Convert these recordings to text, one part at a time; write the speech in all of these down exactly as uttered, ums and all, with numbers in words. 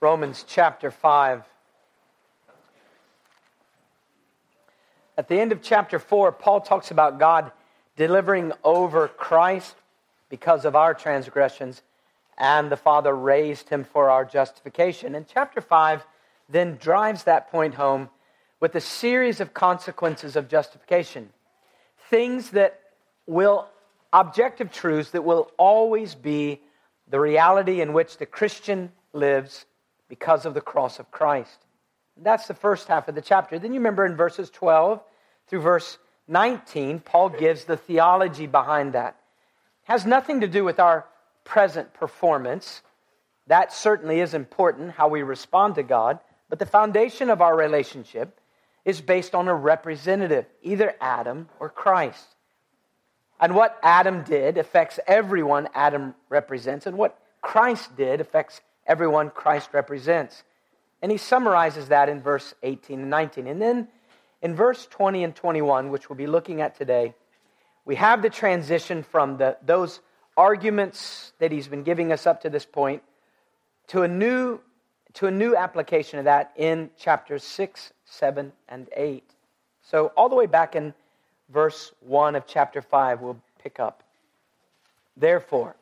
Romans chapter five. At the end of chapter four, Paul talks about God delivering over Christ because of our transgressions, and the Father raised him for our justification. And chapter five then drives that point home with a series of consequences of justification. Things that will, objective truths that will always be the reality in which the Christian lives because of the cross of Christ. That's the first half of the chapter. Then you remember in verses twelve through verse nineteen, Paul gives the theology behind that. It has nothing to do with our present performance. That certainly is important, how we respond to God. But the foundation of our relationship is based on a representative, either Adam or Christ. And what Adam did affects everyone Adam represents, and what Christ did affects everyone Christ represents. And he summarizes that in verse eighteen and nineteen. And then in verse twenty and twenty-one, which we'll be looking at today, we have the transition from the, those arguments that he's been giving us up to this point to a new, to a new application of that in chapters six, seven, and eight. So all the way back in verse one of chapter five, we'll pick up. Therefore,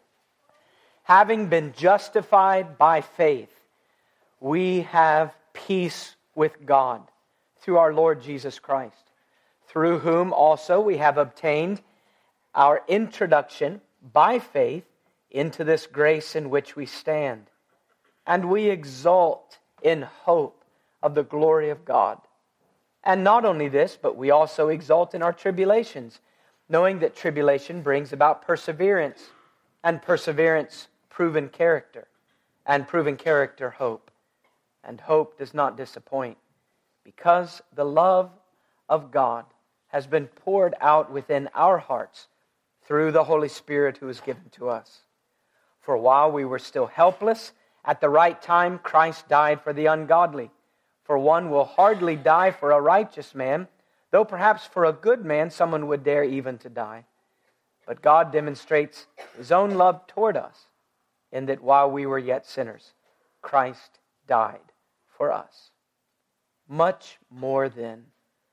having been justified by faith, we have peace with God through our Lord Jesus Christ, through whom also we have obtained our introduction by faith into this grace in which we stand. And we exult in hope of the glory of God. And not only this, but we also exult in our tribulations, knowing that tribulation brings about perseverance, and perseverance proven character, and proven character hope. And hope does not disappoint, because the love of God has been poured out within our hearts through the Holy Spirit who is given to us. For while we were still helpless, at the right time Christ died for the ungodly. For one will hardly die for a righteous man, though perhaps for a good man someone would dare even to die. But God demonstrates His own love toward us, in that while we were yet sinners, Christ died for us. Much more then,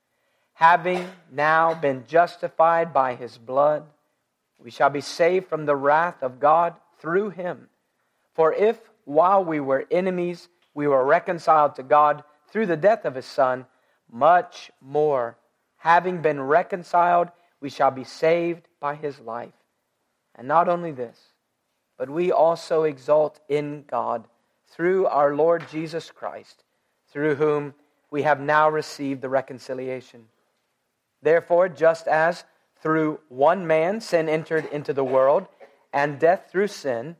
having now been justified by His blood, we shall be saved from the wrath of God through Him. For if, while we were enemies, we were reconciled to God through the death of His Son, much more, having been reconciled, we shall be saved by His life. And not only this, but we also exult in God through our Lord Jesus Christ, through whom we have now received the reconciliation. Therefore, just as through one man sin entered into the world, and death through sin,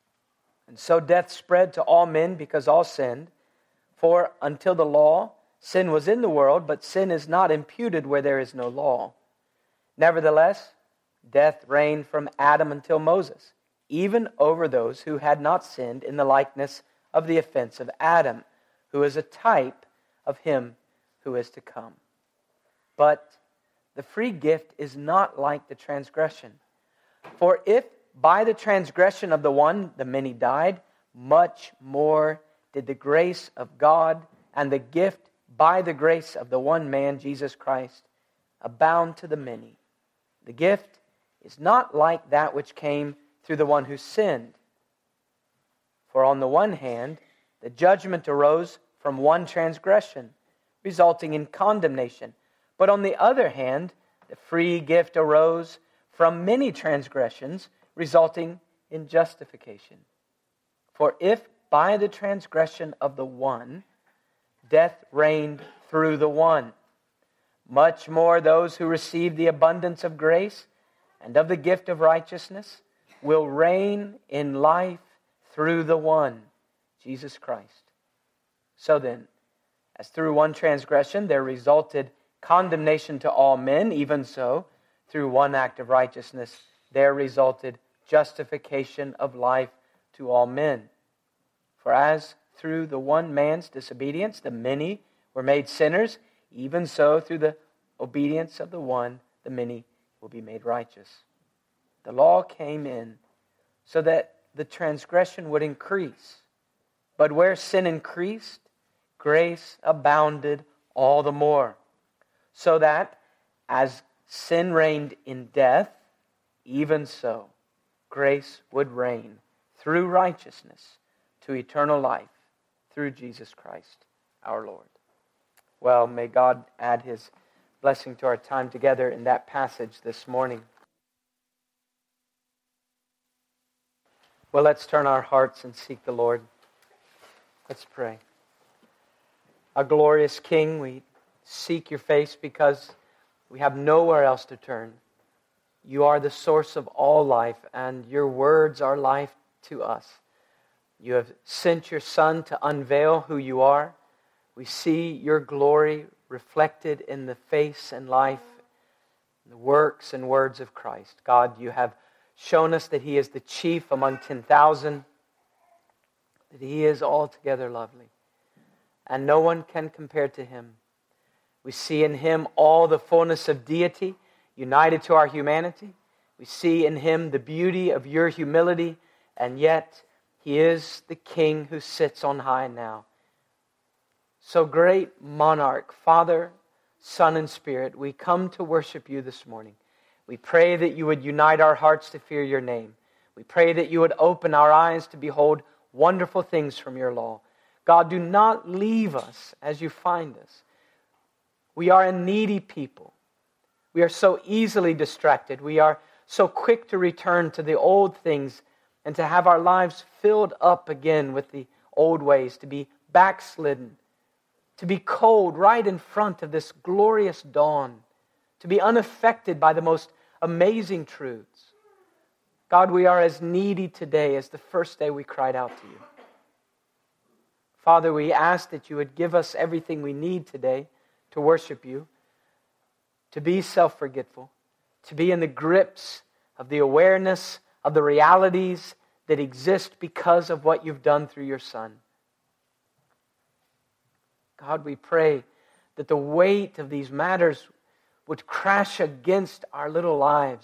and so death spread to all men because all sinned. For until the law, sin was in the world, but sin is not imputed where there is no law. Nevertheless, death reigned from Adam until Moses, even over those who had not sinned in the likeness of the offense of Adam, who is a type of him who is to come. But the free gift is not like the transgression. For if by the transgression of the one the many died, much more did the grace of God and the gift by the grace of the one man, Jesus Christ, abound to the many. The gift is not like that which came through the one who sinned. For on the one hand, the judgment arose from one transgression, resulting in condemnation. But on the other hand, the free gift arose from many transgressions, resulting in justification. For if by the transgression of the one, death reigned through the one, much more those who receive the abundance of grace and of the gift of righteousness will reign in life through the one, Jesus Christ. So then, as through one transgression there resulted condemnation to all men, even so, through one act of righteousness there resulted justification of life to all men. For as through the one man's disobedience the many were made sinners, even so through the obedience of the one the many will be made righteous. The law came in so that the transgression would increase. But where sin increased, grace abounded all the more. So that, as sin reigned in death, even so, grace would reign through righteousness to eternal life through Jesus Christ our Lord. Well, may God add His blessing to our time together in that passage this morning. Well, let's turn our hearts and seek the Lord. Let's pray. Our glorious King, we seek your face because we have nowhere else to turn. You are the source of all life, and your words are life to us. You have sent your Son to unveil who you are. We see your glory reflected in the face and life, the works and words of Christ. God, you have shown us that He is the chief among ten thousand, that He is altogether lovely, and no one can compare to Him. We see in Him all the fullness of deity united to our humanity. We see in Him the beauty of your humility, and yet He is the King who sits on high now. So great monarch, Father, Son, and Spirit, we come to worship you this morning. We pray that you would unite our hearts to fear your name. We pray that you would open our eyes to behold wonderful things from your law. God, do not leave us as you find us. We are a needy people. We are so easily distracted. We are so quick to return to the old things and to have our lives filled up again with the old ways, to be backslidden, to be cold right in front of this glorious dawn, to be unaffected by the most amazing truths. God, we are as needy today as the first day we cried out to you. Father, we ask that you would give us everything we need today to worship you, to be self-forgetful, to be in the grips of the awareness of the realities that exist because of what you've done through your Son. God, we pray that the weight of these matters would crash against our little lives,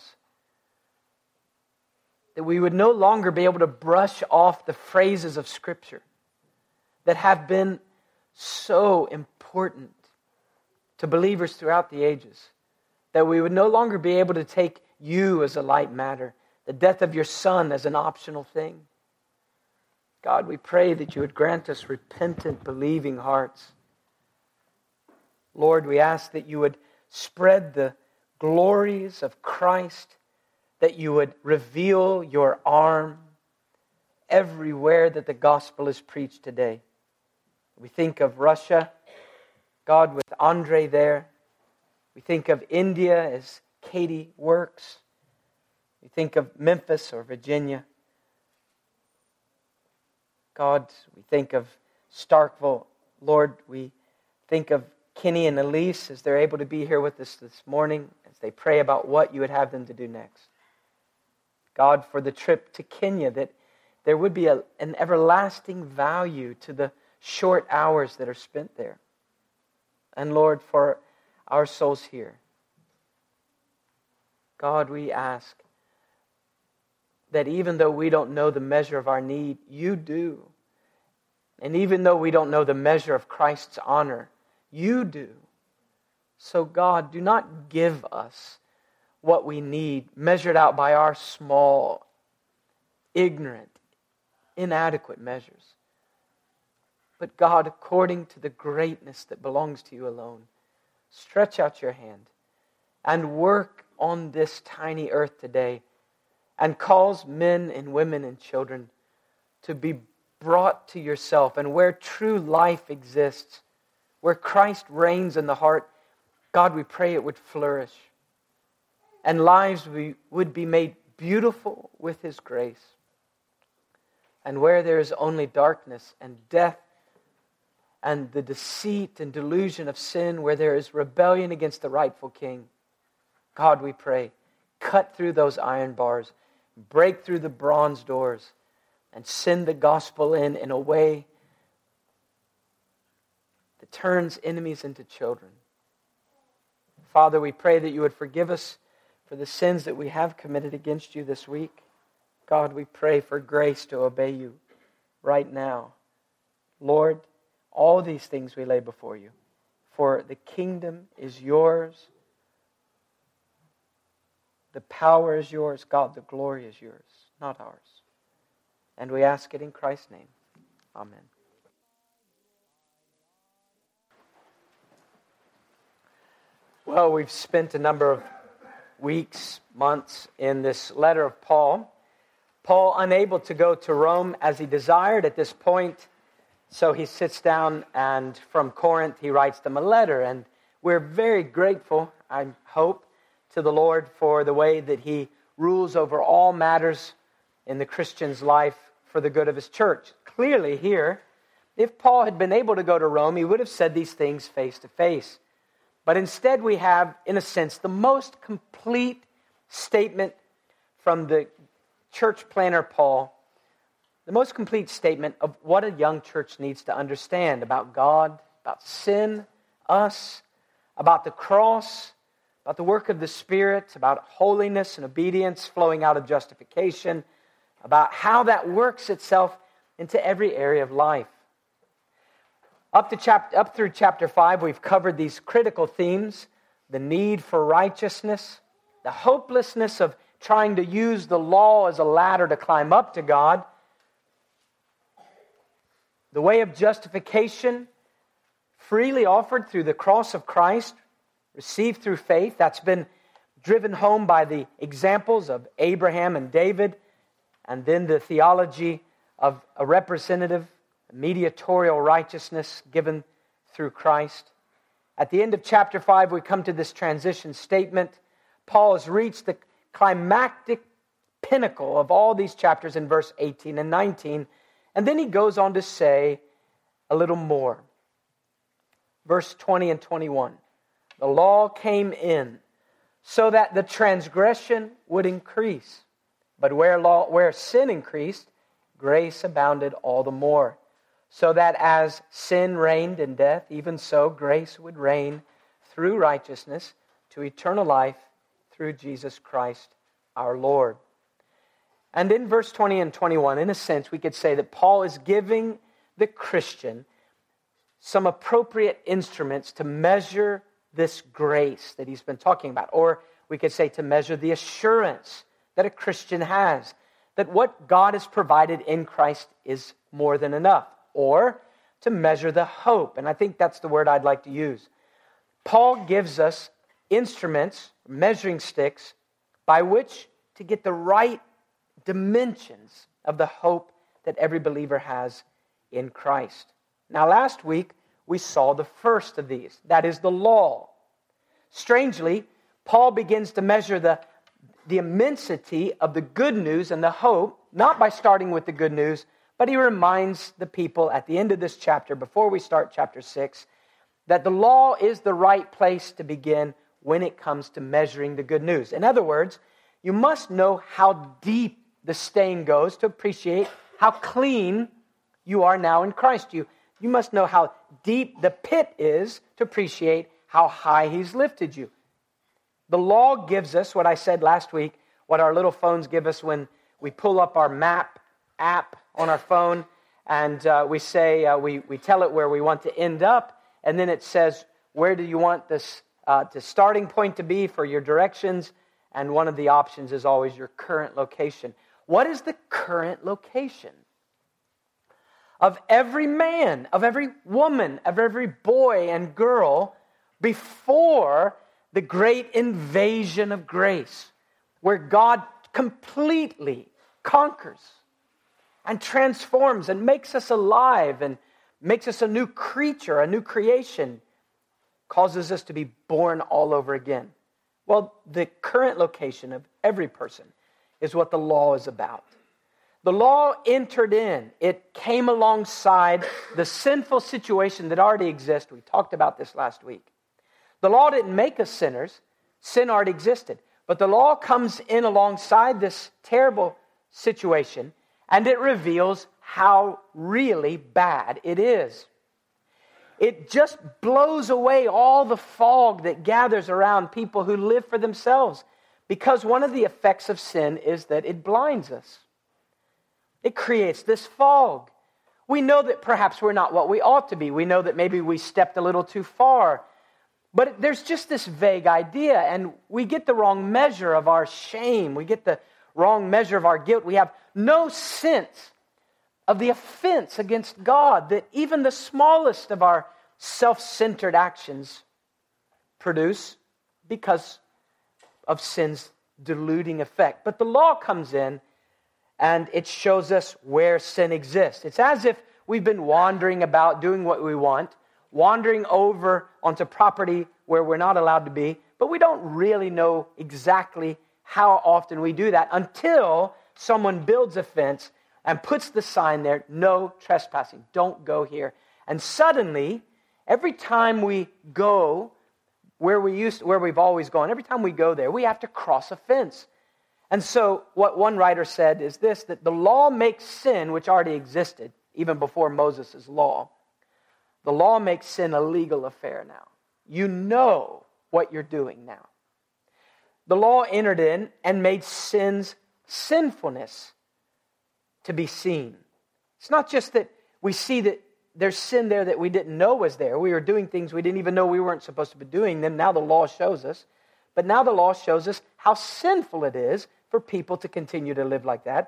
that we would no longer be able to brush off the phrases of Scripture that have been so important to believers throughout the ages, that we would no longer be able to take you as a light matter, the death of your Son as an optional thing. God, we pray that you would grant us repentant, believing hearts. Lord, we ask that you would spread the glories of Christ, that you would reveal your arm everywhere that the gospel is preached today. We think of Russia, God, with Andre there. We think of India as Katie works. We think of Memphis or Virginia. God, we think of Starkville. Lord, we think of Kenny and Elise as they're able to be here with us this morning as they pray about what you would have them to do next. God, for the trip to Kenya, that there would be a, an everlasting value to the short hours that are spent there. And Lord, for our souls here, God, we ask that even though we don't know the measure of our need, you do. And even though we don't know the measure of Christ's honor, you do. So God, do not give us what we need measured out by our small, ignorant, inadequate measures. But God, according to the greatness that belongs to you alone, stretch out your hand and work on this tiny earth today and cause men and women and children to be brought to yourself. And where true life exists, where Christ reigns in the heart, God, we pray it would flourish. And lives we would be made beautiful with His grace. And where there is only darkness and death and the deceit and delusion of sin, where there is rebellion against the rightful King, God, we pray, cut through those iron bars, break through the bronze doors, and send the gospel in in a way that turns enemies into children. Father, we pray that you would forgive us for the sins that we have committed against you this week. God, we pray for grace to obey you right now. Lord, all these things we lay before you. For the kingdom is yours. The power is yours. God, the glory is yours, not ours. And we ask it in Christ's name. Amen. Well, we've spent a number of weeks, months in this letter of Paul. Paul unable to go to Rome as he desired at this point, so he sits down and from Corinth he writes them a letter. And we're very grateful, I hope, to the Lord for the way that he rules over all matters in the Christian's life for the good of his church. Clearly here, if Paul had been able to go to Rome, he would have said these things face to face. But instead we have, in a sense, the most complete statement from the church planner Paul, the most complete statement of what a young church needs to understand about God, about sin, us, about the cross, about the work of the Spirit, about holiness and obedience flowing out of justification, about how that works itself into every area of life. Up to chapter, up through chapter five, we've covered these critical themes: the need for righteousness, the hopelessness of trying to use the law as a ladder to climb up to God, the way of justification freely offered through the cross of Christ, received through faith. That's been driven home by the examples of Abraham and David, and then the theology of a representative, mediatorial righteousness given through Christ. At the end of chapter five, we come to this transition statement. Paul has reached the climactic pinnacle of all these chapters in verse eighteen and nineteen, and then he goes on to say a little more. Verse twenty and twenty-one. The law came in so that the transgression would increase. But where law, where sin increased, grace abounded all the more. So that as sin reigned in death, even so grace would reign through righteousness to eternal life through Jesus Christ our Lord. And in verse twenty and twenty-one, in a sense, we could say that Paul is giving the Christian some appropriate instruments to measure this grace that he's been talking about. Or we could say to measure the assurance that a Christian has, that what God has provided in Christ is more than enough. Or to measure the hope. And I think that's the word I'd like to use. Paul gives us instruments, measuring sticks, by which to get the right dimensions of the hope that every believer has in Christ. Now, last week, we saw the first of these. That is the law. Strangely, Paul begins to measure the, the immensity of the good news and the hope, not by starting with the good news, but he reminds the people at the end of this chapter, before we start chapter six, that the law is the right place to begin when it comes to measuring the good news. In other words, you must know how deep the stain goes to appreciate how clean you are now in Christ. You, you must know how deep the pit is to appreciate how high He's lifted you. The law gives us what I said last week, what our little phones give us when we pull up our map app on our phone, and uh, we say, uh, we, we tell it where we want to end up, and then it says, where do you want this uh, the starting point to be for your directions? And one of the options is always your current location. What is the current location of every man, of every woman, of every boy and girl before the great invasion of grace, where God completely conquers and transforms and makes us alive and makes us a new creature, a new creation, causes us to be born all over again? Well, the current location of every person is what the law is about. The law entered in. It came alongside the sinful situation that already exists. We talked about this last week. The law didn't make us sinners. Sin already existed. But the law comes in alongside this terrible situation, and it reveals how really bad it is. It just blows away all the fog that gathers around people who live for themselves, because one of the effects of sin is that it blinds us. It creates this fog. We know that perhaps we're not what we ought to be. We know that maybe we stepped a little too far. But there's just this vague idea, and we get the wrong measure of our shame. We get the wrong measure of our guilt. We have no sense of the offense against God that even the smallest of our self-centered actions produce because of sin's diluting effect. But the law comes in and it shows us where sin exists. It's as if we've been wandering about doing what we want, wandering over onto property where we're not allowed to be, but we don't really know exactly how often we do that until someone builds a fence and puts the sign there, no trespassing, don't go here. And suddenly, every time we go where we used, where we've always gone, every time we go there, we have to cross a fence. And so what one writer said is this, that the law makes sin, which already existed, even before Moses' law, the law makes sin a legal affair now. You know what you're doing now. The law entered in and made sin's sinfulness to be seen. It's not just that we see that there's sin there that we didn't know was there. We were doing things we didn't even know we weren't supposed to be doing them. Now the law shows us. But now the law shows us how sinful it is for people to continue to live like that.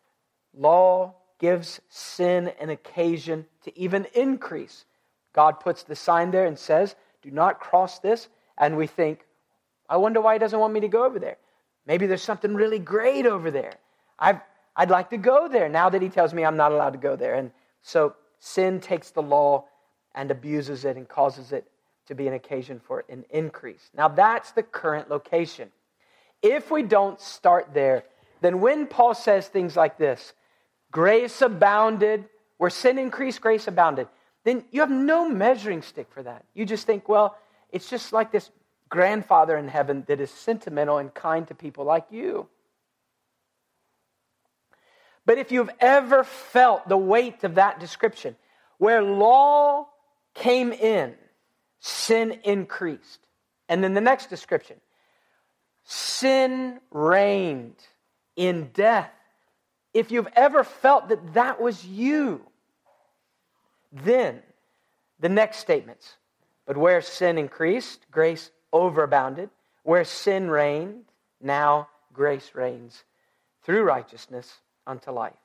Law gives sin an occasion to even increase. God puts the sign there and says, do not cross this. And we think, I wonder why he doesn't want me to go over there. Maybe there's something really great over there. I've, I'd like to go there now that he tells me I'm not allowed to go there. And so sin takes the law and abuses it and causes it to be an occasion for an increase. Now that's the current location. If we don't start there, then when Paul says things like this, grace abounded, where sin increased, grace abounded, then you have no measuring stick for that. You just think, well, it's just like this grandfather in heaven that is sentimental and kind to people like you. But if you've ever felt the weight of that description, where law came in, sin increased. And then the next description, sin reigned in death. If you've ever felt that that was you, then the next statements, but where sin increased, grace overabounded. Where sin reigned, now grace reigns through righteousness unto life.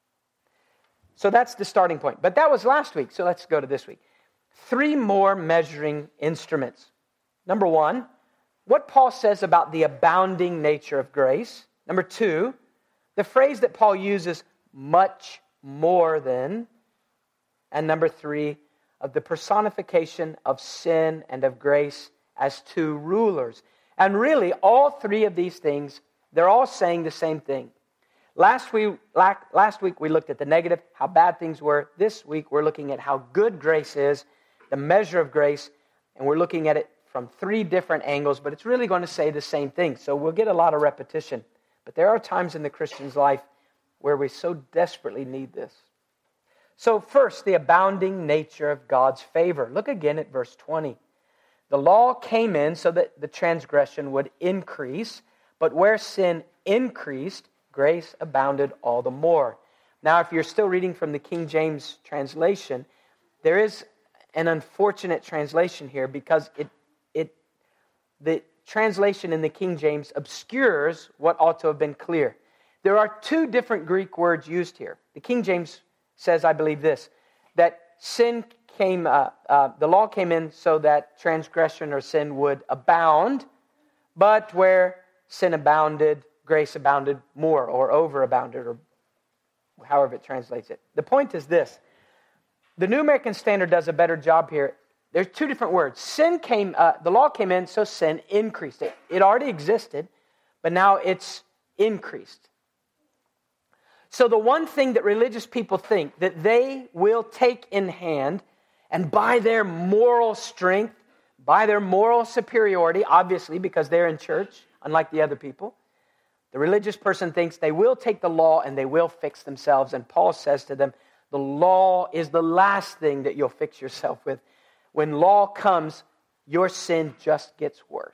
So that's the starting point. But that was last week, so let's go to this week. Three more measuring instruments. Number one, what Paul says about the abounding nature of grace. Number two, the phrase that Paul uses, much more than. And number three, of the personification of sin and of grace as two rulers. And really, all three of these things, they're all saying the same thing. Last week, last week we looked at the negative, how bad things were. This week we're looking at how good grace is, the measure of grace, and we're looking at it from three different angles, but it's really going to say the same thing. So we'll get a lot of repetition. But there are times in the Christian's life where we so desperately need this. So first, the abounding nature of God's favor. Look again at verse twenty. The law came in so that the transgression would increase, but where sin increased, grace abounded all the more. Now, if you're still reading from the King James translation, there is an unfortunate translation here because it it the translation in the King James obscures what ought to have been clear. There are two different Greek words used here. The King James says, I believe this, that sin came, uh, uh, the law came in so that transgression or sin would abound, but where sin abounded, grace abounded more, or overabounded, or however it translates it. The point is this. The New American Standard does a better job here. There's two different words. Sin came, uh, the law came in, so sin increased. It, it already existed, but now it's increased. So the one thing that religious people think that they will take in hand and by their moral strength, by their moral superiority, obviously because they're in church, unlike the other people, the religious person thinks they will take the law and they will fix themselves. And Paul says to them, the law is the last thing that you'll fix yourself with. When law comes, your sin just gets worse.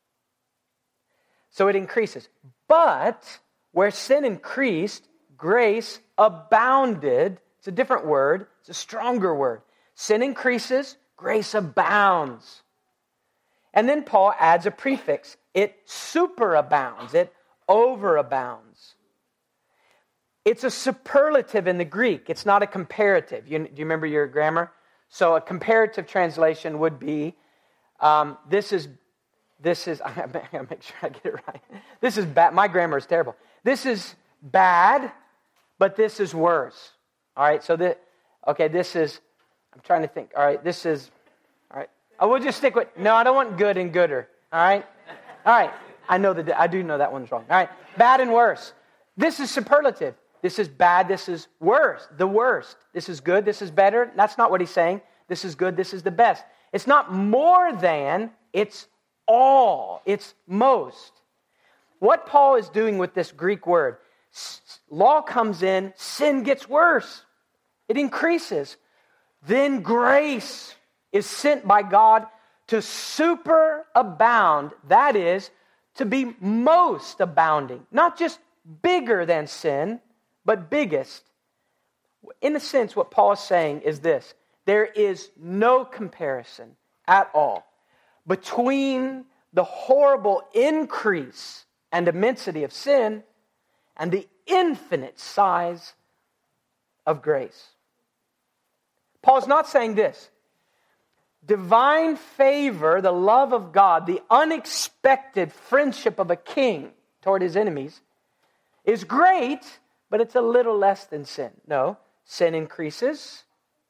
So it increases. But where sin increased, grace abounded It's a different word. It's a stronger word. Sin increases, grace abounds. And then Paul adds a prefix. It superabounds. It overabounds. It's a superlative in the Greek. It's not a comparative. You, do you remember your grammar? So a comparative translation would be, um, this is, this is, I gotta make sure I get it right. This is bad. My grammar is terrible. This is bad, but this is worse. All right, so this, okay, this is, I'm trying to think. All right, this is, all right. I will just stick with, no, I don't want good and gooder. All right? All right, I know that, I do know that one's wrong. All right, bad and worse. This is superlative. This is bad, this is worse, the worst. This is good, this is better. That's not what he's saying. This is good, this is the best. It's not more than, it's all, it's most. What Paul is doing with this Greek word, law comes in, sin gets worse. It increases. Then grace is sent by God to superabound, that is, to be most abounding. Not just bigger than sin, but biggest. In a sense, what Paul is saying is this. There is no comparison at all between the horrible increase and immensity of sin and the infinite size of grace. Paul's not saying this. Divine favor, the love of God, the unexpected friendship of a king toward his enemies is great, but it's a little less than sin. No, sin increases.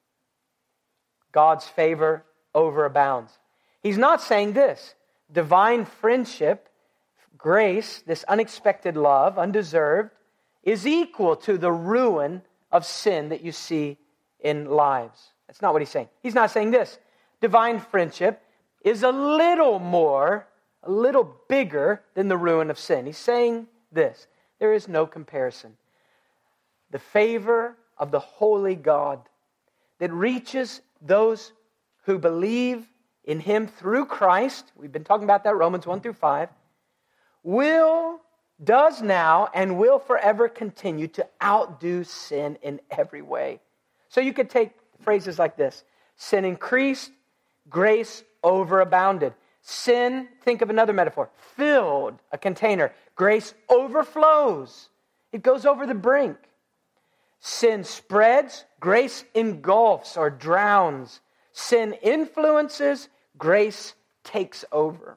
God's favor overabounds. He's not saying this. Divine friendship, grace, this unexpected love, undeserved, is equal to the ruin of sin that you see in lives. That's not what he's saying. He's not saying this. Divine friendship is a little more, a little bigger than the ruin of sin. He's saying this. There is no comparison. The favor of the holy God that reaches those who believe in Him through Christ, we've been talking about that, Romans one through five, will, does now, and will forever continue to outdo sin in every way. So you could take phrases like this. Sin increased, grace overabounded. Sin, think of another metaphor, filled a container. Grace overflows. It goes over the brink. Sin spreads, grace engulfs or drowns. Sin influences, grace takes over.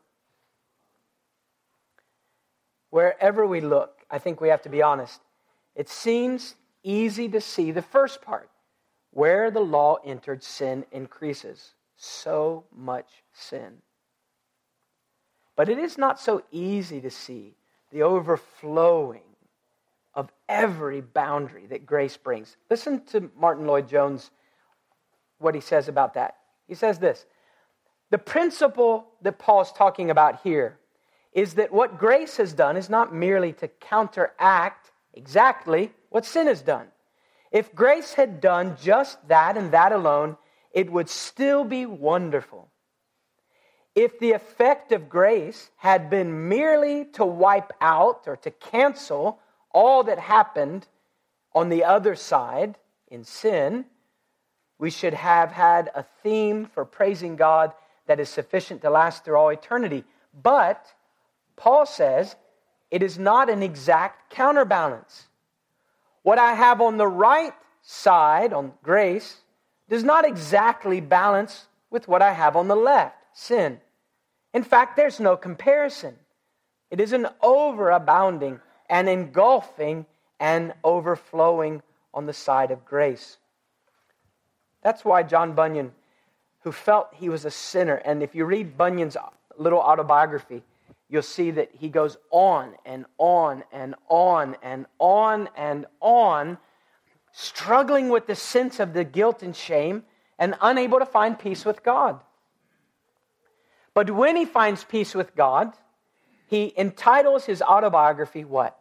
Wherever we look, I think we have to be honest. It seems easy to see the first part. Where the law entered, sin increases. So much sin. But it is not so easy to see the overflowing of every boundary that grace brings. Listen to Martin Lloyd-Jones, what he says about that. He says this, the principle that Paul's talking about here is that what grace has done is not merely to counteract exactly what sin has done. If grace had done just that and that alone, it would still be wonderful. If the effect of grace had been merely to wipe out or to cancel all that happened on the other side in sin, we should have had a theme for praising God that is sufficient to last through all eternity. But Paul says it is not an exact counterbalance. What I have on the right side, on grace, does not exactly balance with what I have on the left, sin. In fact, there's no comparison. It is an overabounding and engulfing and overflowing on the side of grace. That's why John Bunyan, who felt he was a sinner, and if you read Bunyan's little autobiography, you'll see that he goes on and on and on and on and on, struggling with the sense of the guilt and shame and unable to find peace with God. But when he finds peace with God, he entitles his autobiography what?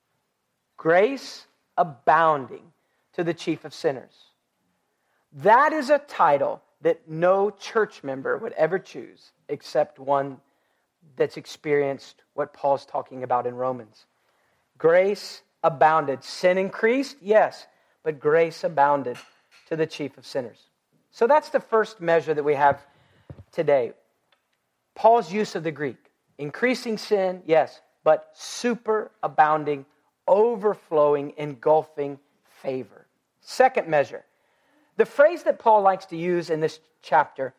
Grace Abounding to the Chief of Sinners. That is a title that no church member would ever choose except one that's experienced what Paul's talking about in Romans. Grace abounded. Sin increased? Yes. but grace abounded to the chief of sinners. So that's the first measure that we have today. Paul's use of the Greek. Increasing sin, yes, but superabounding, overflowing, engulfing favor. Second measure. The phrase that Paul likes to use in this chapter,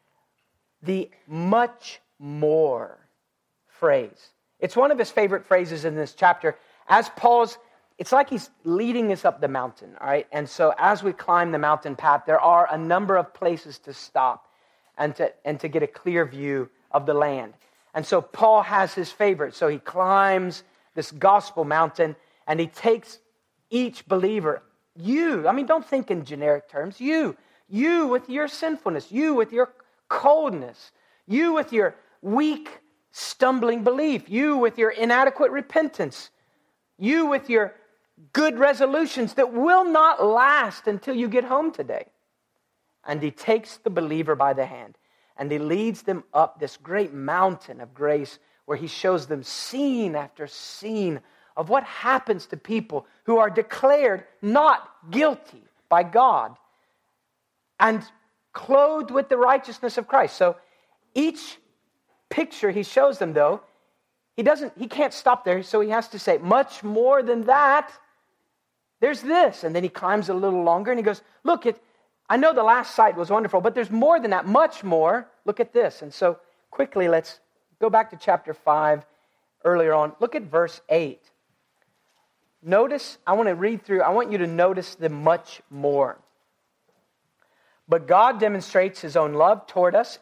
the much more phrase. It's one of his favorite phrases in this chapter. As Paul's, it's like he's leading us up the mountain, all right? And so as we climb the mountain path, there are a number of places to stop and to, and to get a clear view of the land. And so Paul has his favorite. So he climbs this gospel mountain and he takes each believer, you, I mean, don't think in generic terms, you, you with your sinfulness, you with your coldness, you with your weak, stumbling belief, you with your inadequate repentance, you with your good resolutions that will not last until you get home today. And he takes the believer by the hand and he leads them up this great mountain of grace where he shows them scene after scene of what happens to people who are declared not guilty by God and clothed with the righteousness of Christ. So each picture he shows them, though, he doesn't, he can't stop there, so he has to say, much more than that, there's this. And then he climbs a little longer and he goes, look, it, I know the last sight was wonderful, but there's more than that, much more. Look at this. And so quickly, let's go back to chapter five earlier on. Look at verse eight. Notice, I want to read through, I want you to notice the much more. But God demonstrates his own love toward us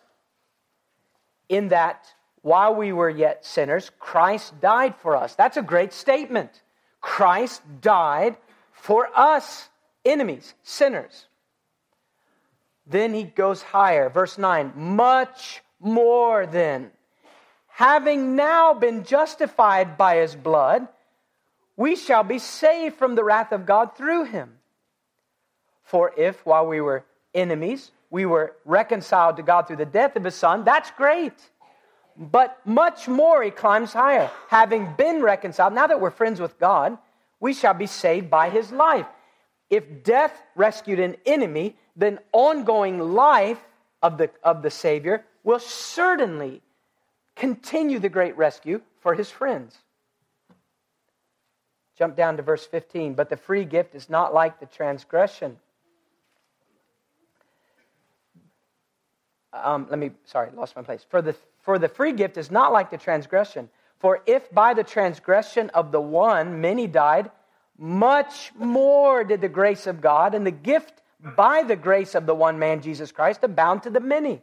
in that while we were yet sinners, Christ died for us. That's a great statement. Christ died for us, enemies, sinners. Then he goes higher. Verse nine, much more than, having now been justified by his blood, we shall be saved from the wrath of God through him. For if, while we were enemies, we were reconciled to God through the death of his Son, that's great. But much more, he climbs higher. Having been reconciled, now that we're friends with God, we shall be saved by his life. If death rescued an enemy, then ongoing life of the, of the Savior will certainly continue the great rescue for his friends. Jump down to verse fifteen. But the free gift is not like the transgression. Um, let me, sorry, lost my place. For the, for the free gift is not like the transgression. For if by the transgression of the one many died, much more did the grace of God and the gift by the grace of the one man, Jesus Christ, abound to the many.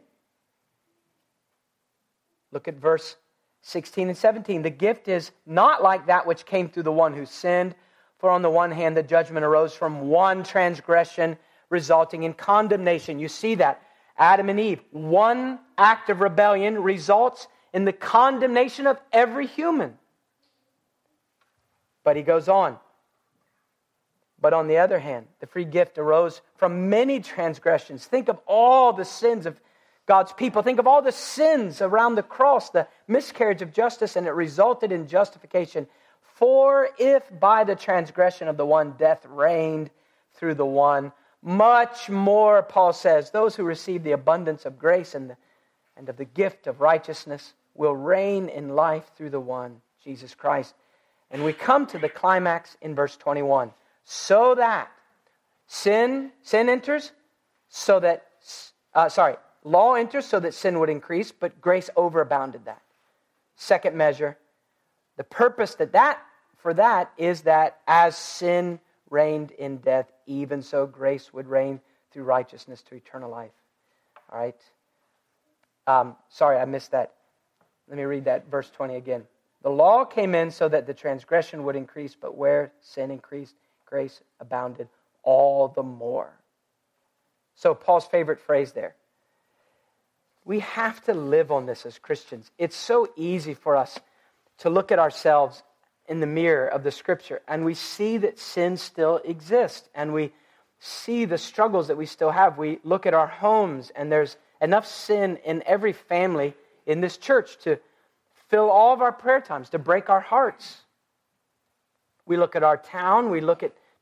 Look at verse sixteen and seventeen. The gift is not like that which came through the one who sinned. For on the one hand, the judgment arose from one transgression, resulting in condemnation. You see that. Adam and Eve, one act of rebellion results in the condemnation of every human. But he goes on. But on the other hand, the free gift arose from many transgressions. Think of all the sins of God's people. Think of all the sins around the cross, the miscarriage of justice, and it resulted in justification. For if by the transgression of the one death reigned through the one, much more, Paul says, those who receive the abundance of grace and, the, and of the gift of righteousness will reign in life through the one, Jesus Christ. And we come to the climax in verse twenty-one. So that sin, sin enters, so that, uh, sorry, law enters so that sin would increase, but grace overabounded that. Second measure, the purpose that that for that is that as sin reigned in death, even so grace would reign through righteousness to eternal life. All right. Um, sorry, I missed that. Let me read that verse twenty again. The law came in so that the transgression would increase, but where sin increased, grace abounded all the more. So Paul's favorite phrase there. We have to live on this as Christians. It's so easy for us to look at ourselves in the mirror of the Scripture and we see that sin still exists and we see the struggles that we still have. We look at our homes and there's enough sin in every family in this church to fill all of our prayer times, to break our hearts. We look at our town, we look at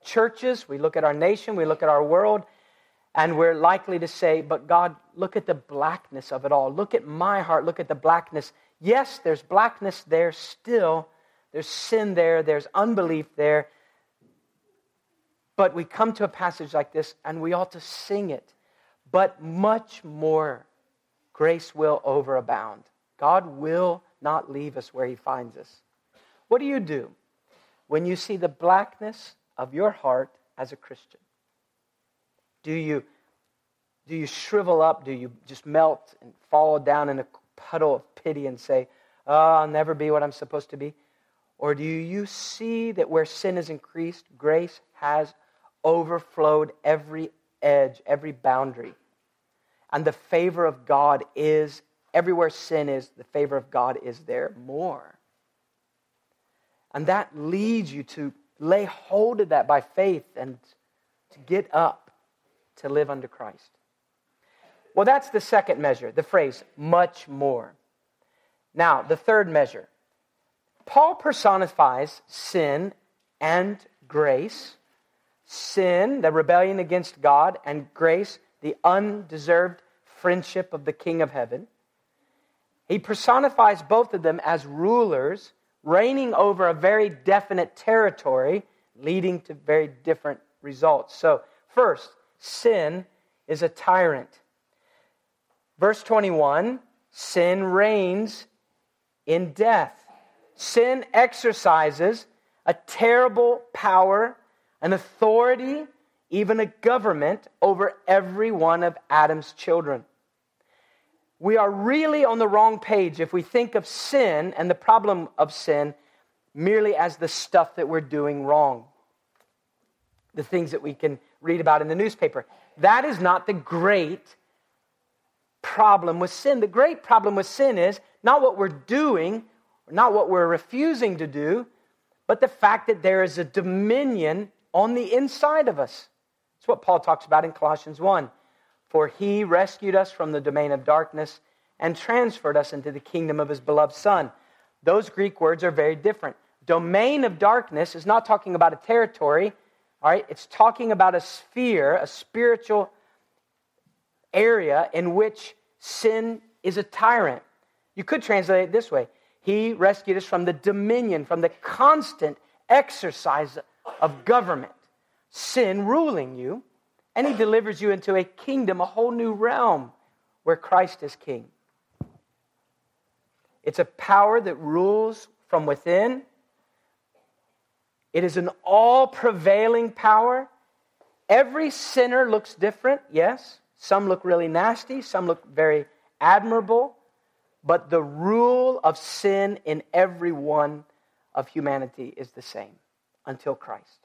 churches, we look at our nation, we look at our world, and we're likely to say, but God, look at the blackness of it all. Look at my heart. Look at the blackness. Yes, there's blackness there still. There's sin there. There's unbelief there. But we come to a passage like this, and we ought to sing it. But much more, grace will overabound. God will not leave us where He finds us. What do you do when you see the blackness of your heart as a Christian? Do you, do you shrivel up? Do you just melt and fall down in a puddle of pity and say, oh, I'll never be what I'm supposed to be? Or do you see that where sin is increased, grace has overflowed every edge, every boundary? And the favor of God is, everywhere sin is, the favor of God is there more. And that leads you to lay hold of that by faith and to get up to live under Christ. Well, that's the second measure, the phrase, much more. Now, the third measure. Paul personifies sin and grace. Sin, the rebellion against God, and grace, the undeserved friendship of the King of Heaven. He personifies both of them as rulers, reigning over a very definite territory, leading to very different results. So, first, sin is a tyrant. Verse twenty-one, sin reigns in death. Sin exercises a terrible power, an authority, even a government over every one of Adam's children. We are really on the wrong page if we think of sin and the problem of sin merely as the stuff that we're doing wrong. The things that we can read about in the newspaper. That is not the great problem with sin. The great problem with sin is not what we're doing, not what we're refusing to do, but the fact that there is a dominion on the inside of us. That's what Paul talks about in Colossians one. For He rescued us from the domain of darkness and transferred us into the kingdom of His beloved Son. Those Greek words are very different. Domain of darkness is not talking about a territory. All right, it's talking about a sphere, a spiritual area in which sin is a tyrant. You could translate it this way. He rescued us from the dominion, from the constant exercise of government, sin ruling you, and He delivers you into a kingdom, a whole new realm where Christ is king. It's a power that rules from within. It is an all-prevailing power. Every sinner looks different, yes. Some look really nasty, some look very admirable. But the rule of sin in every one of humanity is the same until Christ.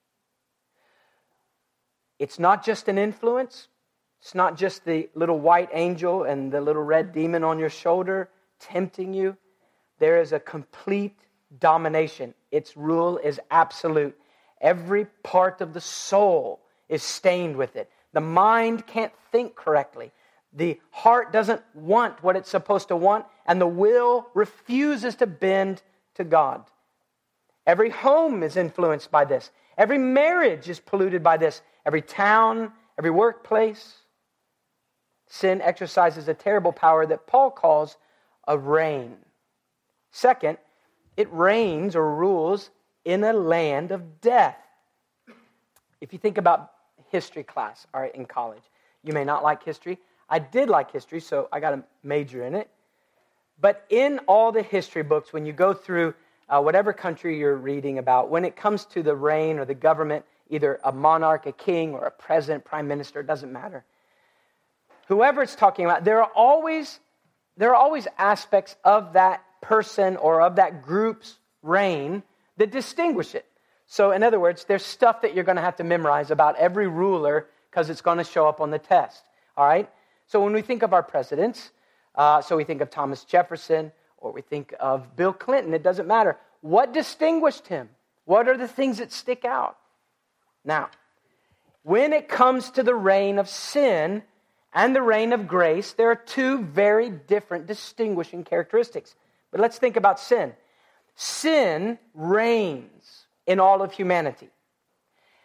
It's not just an influence. It's not just the little white angel and the little red demon on your shoulder tempting you. There is a complete domination. Its rule is absolute. Every part of the soul is stained with it. The mind can't think correctly. The heart doesn't want what it's supposed to want, and the will refuses to bend to God. Every home is influenced by this. Every marriage is polluted by this. Every town, every workplace. Sin exercises a terrible power that Paul calls a reign. Second, it reigns or rules in a land of death. If you think about history class, all right, in college, you may not like history. I did like history, so I got a major in it. But in all the history books, when you go through uh, whatever country you're reading about, when it comes to the reign or the government, either a monarch, a king, or a president, prime minister, it doesn't matter. Whoever it's talking about, there are always there are always aspects of that person or of that group's reign that distinguish it. So in other words, there's stuff that you're going to have to memorize about every ruler because it's going to show up on the test. All right? So when we think of our presidents, uh, so we think of Thomas Jefferson or we think of Bill Clinton, it doesn't matter. What distinguished him? What are the things that stick out? Now, when it comes to the reign of sin and the reign of grace, there are two very different distinguishing characteristics. But let's think about sin. Sin reigns in all of humanity.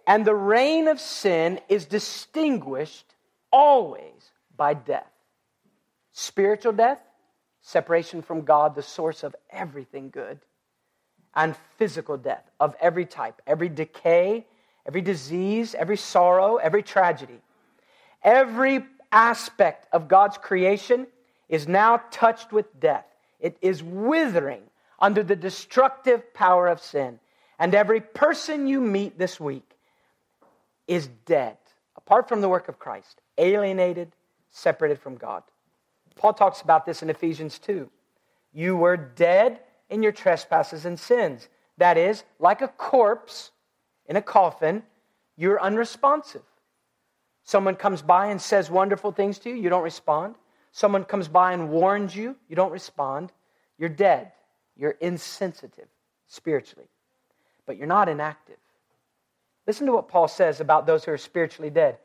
And the reign of sin is distinguished always by death. Spiritual death, separation from God, the source of everything good. And physical death of every type, every decay, every disease, every sorrow, every tragedy. Every aspect of God's creation is now touched with death. It is withering under the destructive power of sin. And every person you meet this week is dead, apart from the work of Christ, alienated, separated from God. Paul talks about this in Ephesians two. You were dead in your trespasses and sins. That is, like a corpse in a coffin, you're unresponsive. Someone comes by and says wonderful things to you, you don't respond. Someone comes by and warns you, you don't respond. You're dead. You're insensitive spiritually. But you're not inactive. Listen to what Paul says about those who are spiritually dead.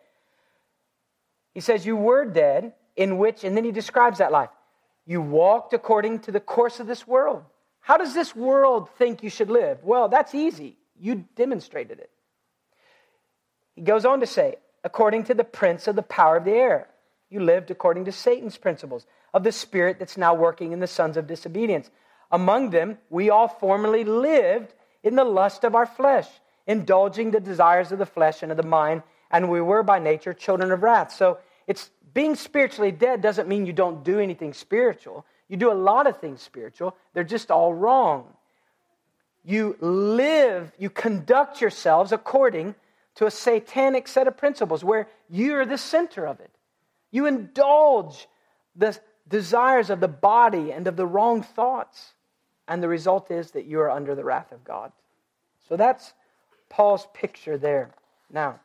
He says, you were dead, in which, and then he describes that life. You walked according to the course of this world. How does this world think you should live? Well, that's easy. You demonstrated it. He goes on to say, according to the prince of the power of the air. You lived according to Satan's principles, of the spirit that's now working in the sons of disobedience. Among them, we all formerly lived in the lust of our flesh, indulging the desires of the flesh and of the mind, and we were by nature children of wrath. So it's being spiritually dead doesn't mean you don't do anything spiritual. You do a lot of things spiritual. They're just all wrong. You live, you conduct yourselves according to a satanic set of principles where you're the center of it. You indulge the desires of the body and of the wrong thoughts. And the result is that you are under the wrath of God. So that's Paul's picture there. Now,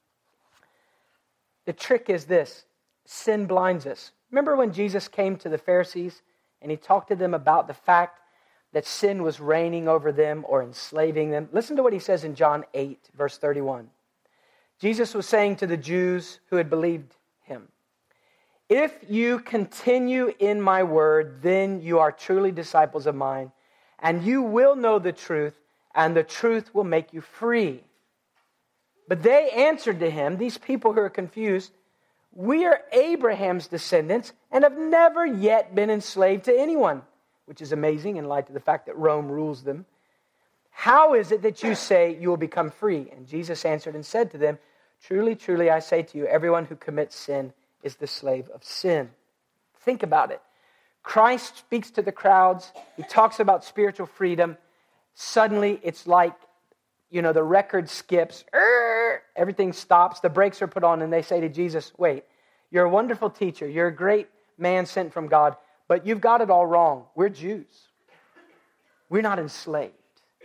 the trick is this. Sin blinds us. Remember when Jesus came to the Pharisees and he talked to them about the fact that sin was reigning over them or enslaving them? Listen to what he says in John eight, verse thirty-one. Jesus was saying to the Jews who had believed him, if you continue in my word, then you are truly disciples of mine, and you will know the truth, and the truth will make you free. But they answered to him, these people who are confused, we are Abraham's descendants and have never yet been enslaved to anyone, which is amazing in light of the fact that Rome rules them. How is it that you say you will become free? And Jesus answered and said to them, truly, truly, I say to you, everyone who commits sin is the slave of sin. Think about it. Christ speaks to the crowds. He talks about spiritual freedom. Suddenly, it's like, you know, the record skips. Everything stops. The brakes are put on, and they say to Jesus, wait, you're a wonderful teacher. You're a great man sent from God, but you've got it all wrong. We're Jews. We're not enslaved.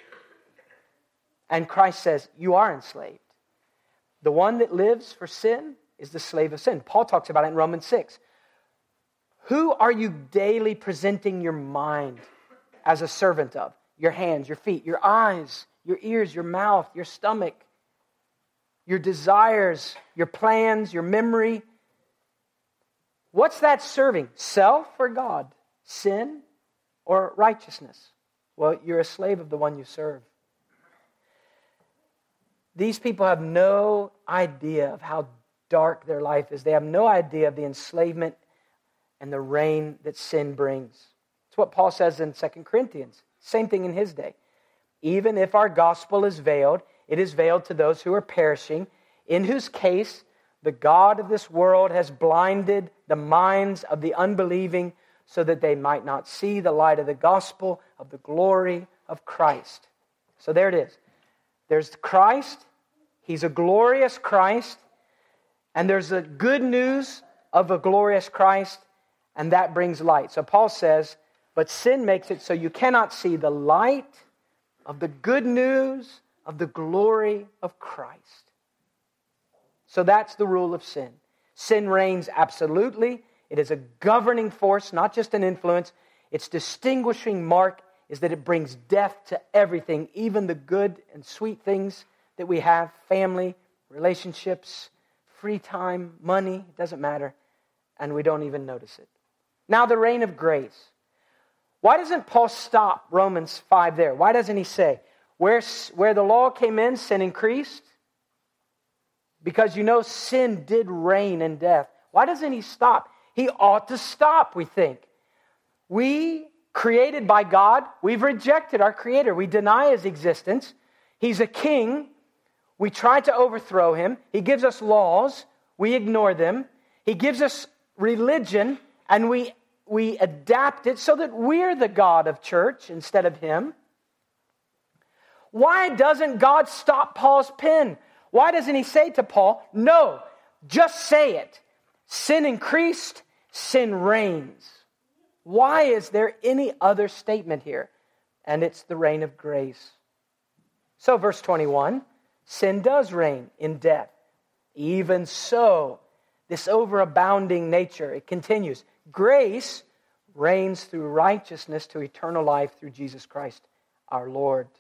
And Christ says, you are enslaved. The one that lives for sin is the slave of sin. Paul talks about it in Romans six. Who are you daily presenting your mind as a servant of? Your hands, your feet, your eyes, your ears, your mouth, your stomach, your desires, your plans, your memory. What's that serving? Self or God? Sin or righteousness? Well, you're a slave of the one you serve. These people have no idea of how dark their life is. They have no idea of the enslavement and the reign that sin brings. It's what Paul says in Second Corinthians. Same thing in his day. Even if our gospel is veiled, it is veiled to those who are perishing, in whose case the God of this world has blinded the minds of the unbelieving so that they might not see the light of the gospel of the glory of Christ. So there it is. There's Christ. He's a glorious Christ. And there's the good news of a glorious Christ, and that brings light. So Paul says, but sin makes it so you cannot see the light of the good news of the glory of Christ. So that's the rule of sin. Sin reigns absolutely. It is a governing force, not just an influence. Its distinguishing mark is that it brings death to everything, even the good and sweet things that we have, family, relationships, free time, money, it doesn't matter, and we don't even notice it. Now the reign of grace. Why doesn't Paul stop Romans five there? Why doesn't he say, where, where the law came in, sin increased? Because you know sin did reign in death. Why doesn't he stop? He ought to stop, we think. We, created by God, we've rejected our Creator. We deny His existence. He's a king. We try to overthrow Him. He gives us laws. We ignore them. He gives us religion, and we, we adapt it so that we're the God of church instead of Him. Why doesn't God stop Paul's pen? Why doesn't He say to Paul, no, just say it. Sin increased, sin reigns. Why is there any other statement here? And it's the reign of grace. So verse twenty-one, sin does reign in death. Even so, this overabounding nature, it continues. Grace reigns through righteousness to eternal life through Jesus Christ our Lord.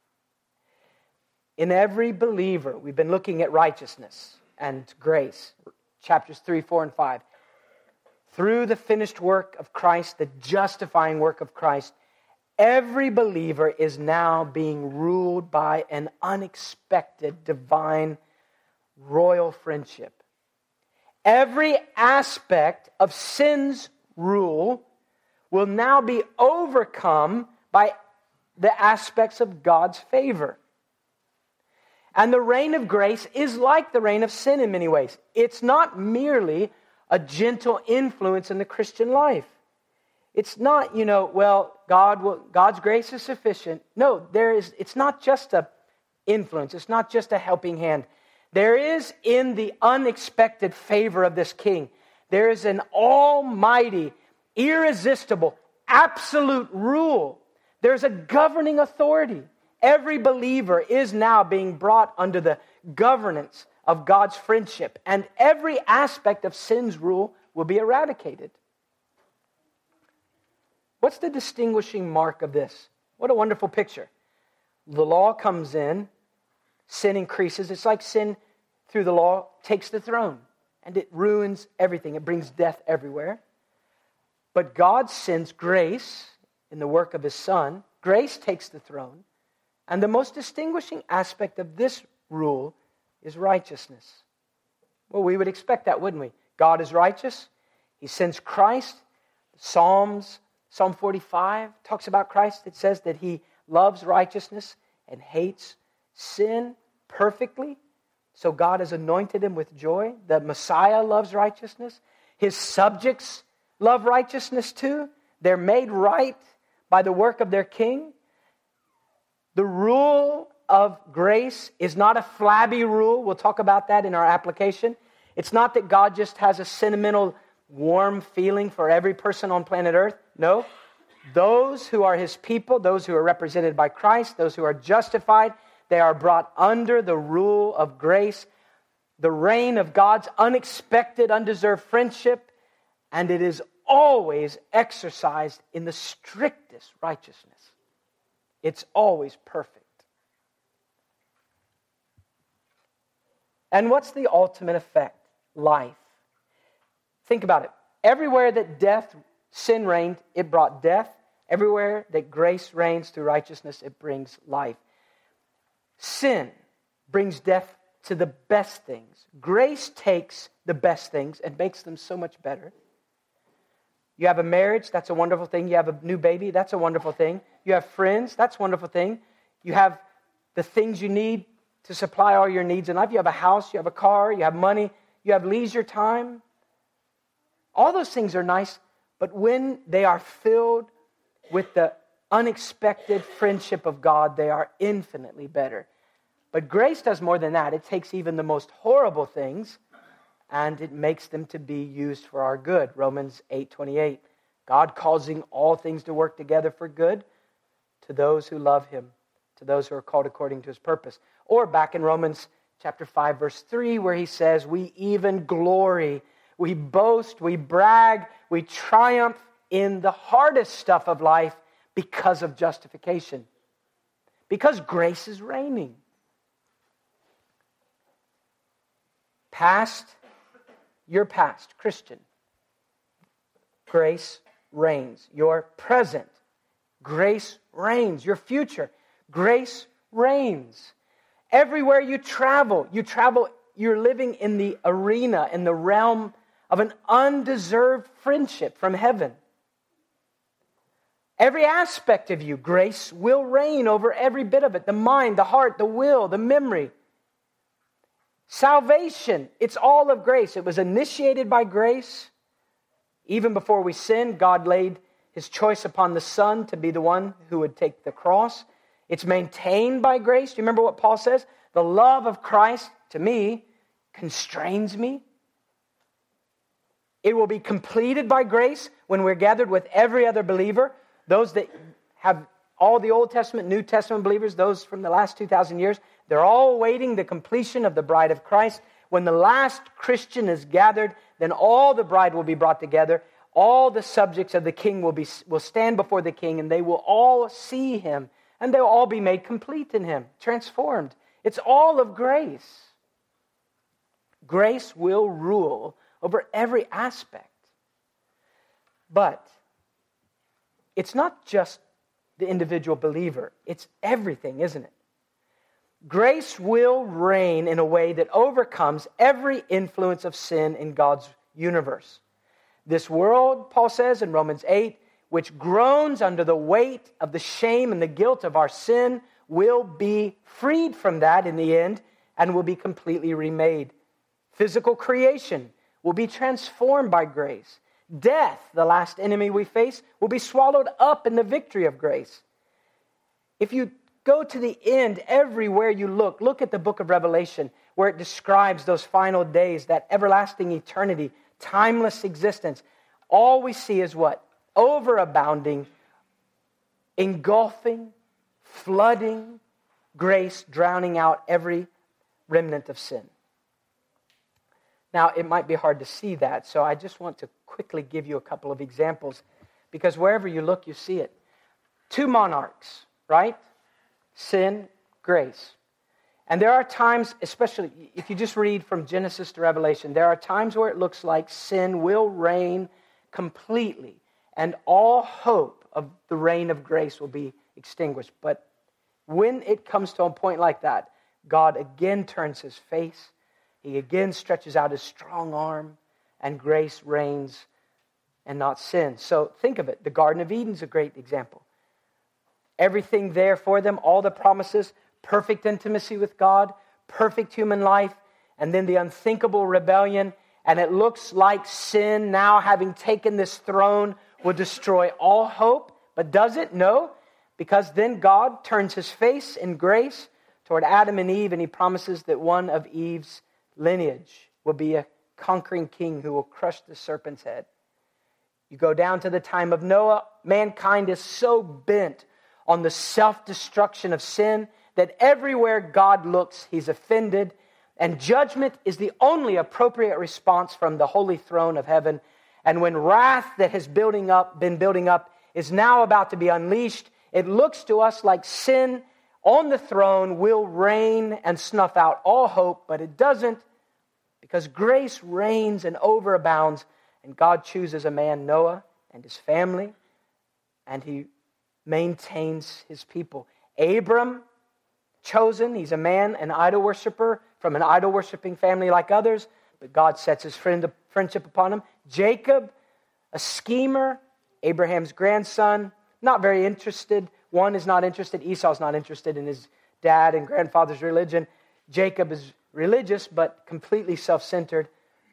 In every believer, we've been looking at righteousness and grace, chapters three, four, and five. Through the finished work of Christ, the justifying work of Christ, every believer is now being ruled by an unexpected divine royal friendship. Every aspect of sin's rule will now be overcome by the aspects of God's favor. And the reign of grace is like the reign of sin in many ways. It's not merely a gentle influence in the Christian life. It's not, you know, well, God will, God's grace is sufficient. No, there is. It's not just a influence. It's not just a helping hand. There is, in the unexpected favor of this king, there is an almighty, irresistible, absolute rule. There's a governing authority. Every believer is now being brought under the governance of God's friendship, and every aspect of sin's rule will be eradicated. What's the distinguishing mark of this? What a wonderful picture. The law comes in, sin increases. It's like sin through the law takes the throne, and it ruins everything. It brings death everywhere. But God sends grace in the work of His Son. Grace takes the throne. And the most distinguishing aspect of this rule is righteousness. Well, we would expect that, wouldn't we? God is righteous. He sends Christ. Psalms, Psalm forty-five talks about Christ. It says that He loves righteousness and hates sin perfectly. So God has anointed Him with joy. The Messiah loves righteousness. His subjects love righteousness too. They're made right by the work of their King. The rule of grace is not a flabby rule. We'll talk about that in our application. It's not that God just has a sentimental, warm feeling for every person on planet Earth. No. Those who are His people, those who are represented by Christ, those who are justified, they are brought under the rule of grace, the reign of God's unexpected, undeserved friendship, and it is always exercised in the strictest righteousness. It's always perfect. And what's the ultimate effect? Life. Think about it. Everywhere that death, sin reigned, it brought death. Everywhere that grace reigns through righteousness, it brings life. Sin brings death to the best things. Grace takes the best things and makes them so much better. You have a marriage, that's a wonderful thing. You have a new baby, that's a wonderful thing. You have friends, that's a wonderful thing. You have the things you need to supply all your needs in life. You have a house, you have a car, you have money, you have leisure time. All those things are nice, but when they are filled with the unexpected friendship of God, they are infinitely better. But grace does more than that. It takes even the most horrible things and it makes them to be used for our good. Romans eight twenty-eight. God causing all things to work together for good to those who love Him, to those who are called according to His purpose. Or back in Romans chapter five, verse three, where he says, we even glory, we boast, we brag, we triumph in the hardest stuff of life because of justification. Because grace is reigning. Past, your past, Christian. Grace reigns. Your present, grace reigns. Your future, grace reigns. Everywhere you travel, you travel you're living in the arena, in the realm of an undeserved friendship from heaven. Every aspect of you, grace will reign over every bit of it. The mind, the heart, the will, the memory. Salvation, it's all of grace. It was initiated by grace. Even before we sinned, God laid his choice upon the Son to be the one who would take the cross. It's maintained by grace. Do you remember what Paul says? The love of Christ, to me, constrains me. It will be completed by grace when we're gathered with every other believer. Those that have all the Old Testament, New Testament believers, those from the last two thousand years, they're all awaiting the completion of the bride of Christ. When the last Christian is gathered, then all the bride will be brought together. All the subjects of the king will be will stand before the king, and they will all see him, and they'll all be made complete in him, transformed. It's all of grace. Grace will rule over every aspect. But it's not just the individual believer. It's everything, isn't it? Grace will reign in a way that overcomes every influence of sin in God's universe. This world, Paul says in Romans eight, which groans under the weight of the shame and the guilt of our sin, will be freed from that in the end and will be completely remade. Physical creation will be transformed by grace. Death, the last enemy we face, will be swallowed up in the victory of grace. If you go to the end, everywhere you look, look at the book of Revelation, where it describes those final days, that everlasting eternity, timeless existence. All we see is what? Overabounding, engulfing, flooding grace, drowning out every remnant of sin. Now, it might be hard to see that, so I just want to quickly give you a couple of examples, because wherever you look, you see it. Two monarchs, right? Sin, grace. And there are times, especially if you just read from Genesis to Revelation, there are times where it looks like sin will reign completely, and all hope of the reign of grace will be extinguished. But when it comes to a point like that, God again turns his face. He again stretches out his strong arm, and grace reigns and not sin. So think of it. The Garden of Eden is a great example. Everything there for them, all the promises, perfect intimacy with God, perfect human life, and then the unthinkable rebellion. And it looks like sin, now having taken this throne, will destroy all hope. But does it? No. Because then God turns his face in grace toward Adam and Eve, and he promises that one of Eve's lineage will be a conquering king who will crush the serpent's head. You go down to the time of Noah, mankind is so bent on the self-destruction of sin that everywhere God looks, he's offended, and judgment is the only appropriate response from the holy throne of heaven. And when wrath that has building up, been building up is now about to be unleashed, it looks to us like sin on the throne will reign and snuff out all hope, but it doesn't, because grace reigns and overabounds, and God chooses a man, Noah, and his family, and he maintains his people. Abram, chosen, he's a man, an idol worshiper, from an idol worshiping family like others, but God sets his friend, friendship upon him. Jacob, a schemer, Abraham's grandson, not very interested. One is not interested. Esau's not interested in his dad and grandfather's religion. Jacob is religious, but completely self-centered.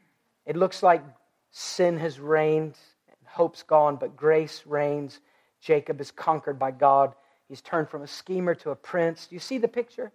It looks like sin has reigned, and hope's gone, but grace reigns. Jacob is conquered by God. He's turned from a schemer to a prince. Do you see the picture?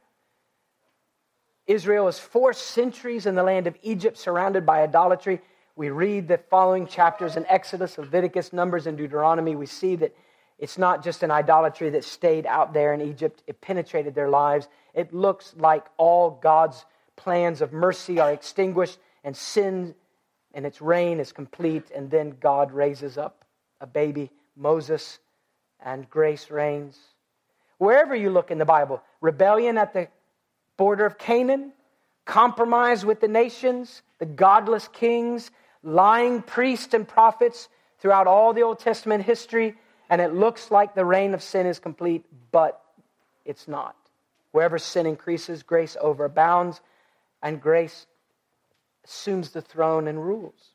Israel is four centuries in the land of Egypt, surrounded by idolatry. We read the following chapters in Exodus, Leviticus, Numbers, and Deuteronomy. We see that it's not just an idolatry that stayed out there in Egypt. It penetrated their lives. It looks like all God's plans of mercy are extinguished, and sin and its reign is complete. And then God raises up a baby, Moses, and grace reigns. Wherever you look in the Bible, rebellion at the border of Canaan, compromise with the nations, the godless kings, lying priests and prophets throughout all the Old Testament history, and it looks like the reign of sin is complete, but it's not. Wherever sin increases, grace overabounds, and grace assumes the throne and rules.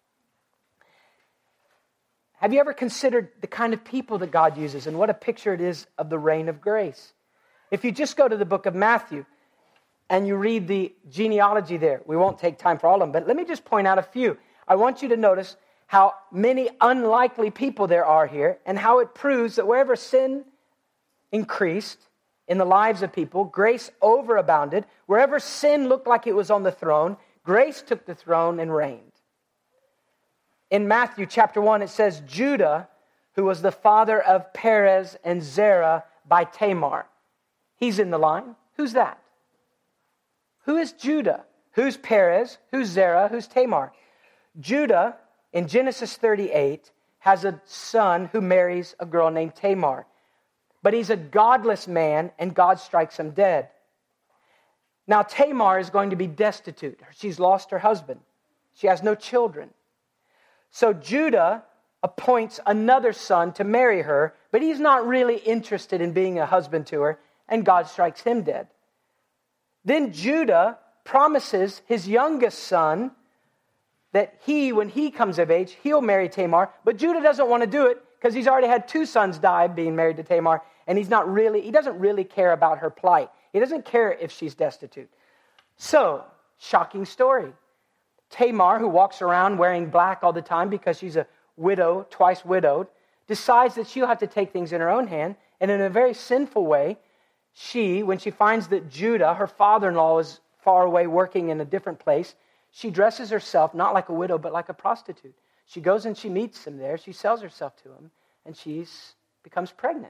Have you ever considered the kind of people that God uses and what a picture it is of the reign of grace? If you just go to the book of Matthew and you read the genealogy there, we won't take time for all of them, but let me just point out a few. I want you to notice how many unlikely people there are here and how it proves that wherever sin increased in the lives of people, grace overabounded. Wherever sin looked like it was on the throne, grace took the throne and reigned. In Matthew chapter one, it says, Judah, who was the father of Perez and Zerah by Tamar. He's in the line. Who's that? Who is Judah? Who's Perez? Who's Zerah? Who's Tamar? Judah, in Genesis thirty-eight, has a son who marries a girl named Tamar. But he's a godless man, and God strikes him dead. Now Tamar is going to be destitute. She's lost her husband. She has no children. So Judah appoints another son to marry her, but he's not really interested in being a husband to her, and God strikes him dead. Then Judah promises his youngest son that he, when he comes of age, he'll marry Tamar, but Judah doesn't want to do it because he's already had two sons die being married to Tamar, and he's not really, he doesn't really care about her plight. He doesn't care if she's destitute. So, shocking story. Tamar, who walks around wearing black all the time because she's a widow, twice widowed, decides that she'll have to take things in her own hand. And in a very sinful way, she, when she finds that Judah, her father-in-law, is far away working in a different place, she dresses herself not like a widow, but like a prostitute. She goes and she meets him there. She sells herself to him, and she becomes pregnant.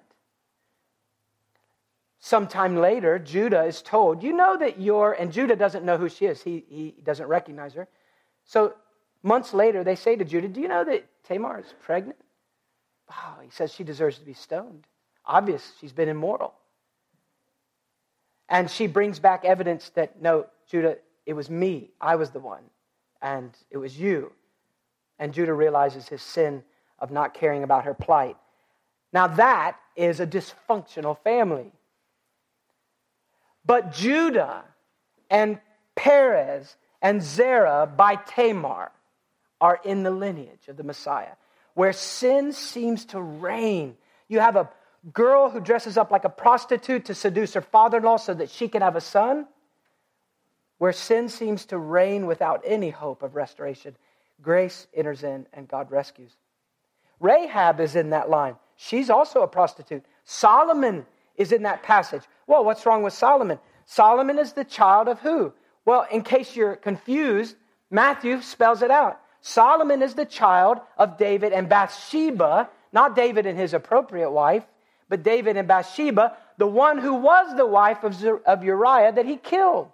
Sometime later, Judah is told, you know that you're, and Judah doesn't know who she is. He, he doesn't recognize her. So months later, they say to Judah, do you know that Tamar is pregnant? Oh, he says she deserves to be stoned. Obvious, she's been immoral. And she brings back evidence that, no, Judah, it was me. I was the one. And it was you. And Judah realizes his sin of not caring about her plight. Now that is a dysfunctional family. But Judah and Perez and Zerah by Tamar are in the lineage of the Messiah, where sin seems to reign. You have a girl who dresses up like a prostitute to seduce her father-in-law so that she can have a son, where sin seems to reign without any hope of restoration. Grace enters in and God rescues. Rahab is in that line. She's also a prostitute. Solomon is in that passage. Well, what's wrong with Solomon? Solomon is the child of who? Well, in case you're confused, Matthew spells it out. Solomon is the child of David and Bathsheba, not David and his appropriate wife, but David and Bathsheba, the one who was the wife of, Zer- of Uriah that he killed.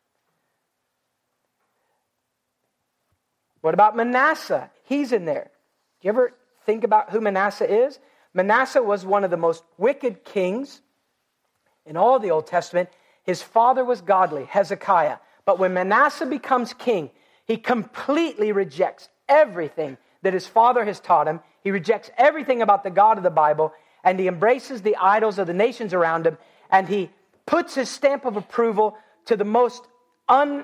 What about Manasseh? He's in there. Do you ever think about who Manasseh is? Manasseh was one of the most wicked kings in all the Old Testament. His father was godly, Hezekiah. But when Manasseh becomes king, he completely rejects everything that his father has taught him. He rejects everything about the God of the Bible, and he embraces the idols of the nations around him, and he puts his stamp of approval to the most un,